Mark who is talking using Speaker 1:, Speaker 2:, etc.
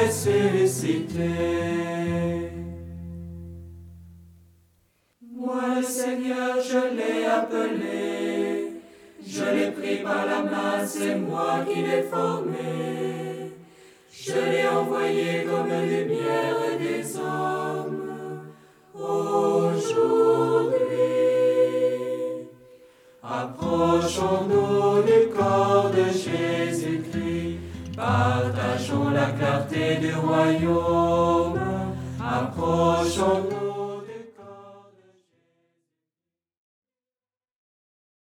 Speaker 1: ressuscité. Moi, le Seigneur, je l'ai appelé, je l'ai pris par la main, c'est moi qui l'ai formé. Je l'ai envoyé comme lumière des hommes. Aujourd'hui, approchons-nous du corps de Jésus-Christ, partageons la clarté du royaume. Approchons-nous